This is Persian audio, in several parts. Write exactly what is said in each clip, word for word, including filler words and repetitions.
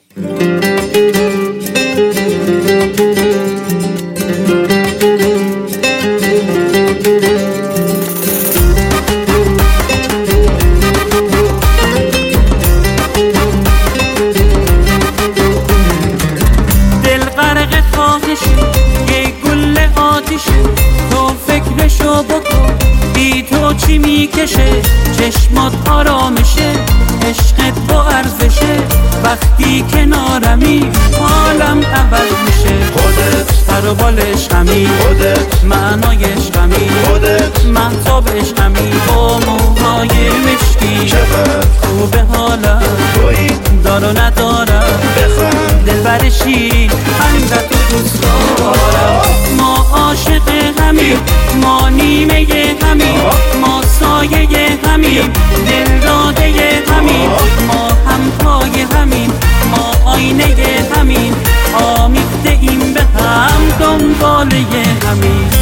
دل غرق خواهشه یه گل آتیشه، تو فکرشو بکن بی تو چی میکشه. چشمات آرامشه، عشقت با ارزشه، وقتی کنارمی حالم عوض میشه. خودت سر و بالش غمی، خودت معنایش غمی، خودت مهتابش غمی، با موهای مشکی. چقدر خوبه حالم تویی دار و ندارم، بخند دلبر شیرین خندت و دوست دارم. ما عاشق همیم، ما نیمه همیم، ما سایه همیم، دل داده همیم، ما همپای همیم، ما آینه همیم، آمیخته ایم به هم دنباله همیم.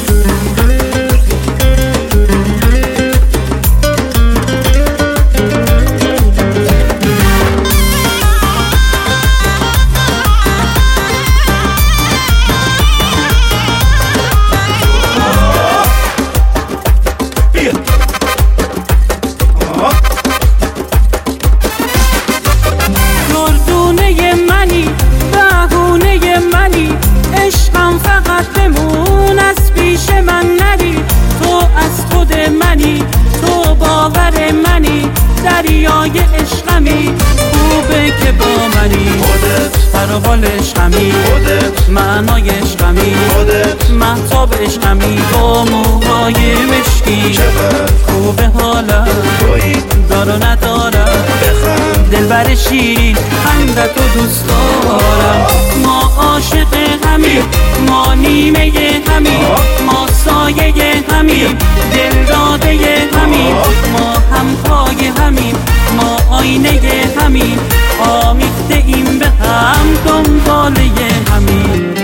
گردونه منی، بهونه منی، عشقم فقط بمون از پیش من نری. تو از خود منی، تو باور منی، دریای عشقمی، خوبه که با منی. خودت سر و بالش غمی، خودت معنایش غمی، خودت مهتابش غمی، با موهای مشکی. چقدر خوبه حالم تویی دار و ندارم، بخند دلبر شیرین خندت و دوست دارم. ما عاشق همیم، ما نیمه همیم، ما سایه همیم، دل داده همیم، ما همپای همیم، ما آینه همیم، آمیخته ایم به هم دنباله همیم.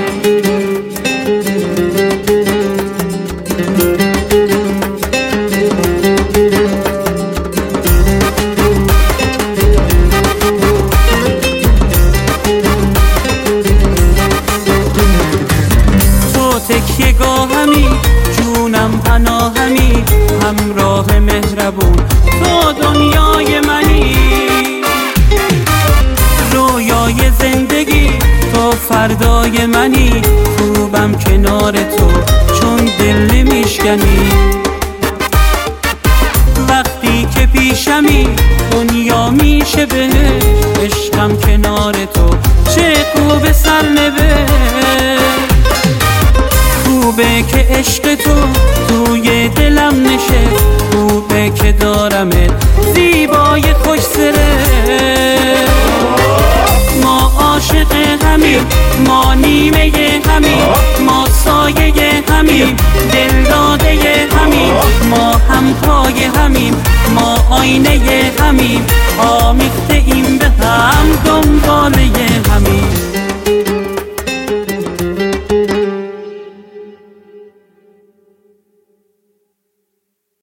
تکیه گاهمی، جونم پناهمی، همراه مهربون، تو دنیای منی. رویای زندگی، تو فردای منی، خوبم کنار تو چون دل نمیشکنی. وقتی که پیشمی دنیا میشه بهش، عشقم کنار تو چه خوب سرنوشت. خوبه که عشق تو توی دلم نشست، خوبه که دارمت زیبای خوش سره. ما عاشق همیم، ما نیمه همیم، ما سایه همیم، دل داده همیم، ما همپای همیم، ما آینه همیم، آمیخته ایم به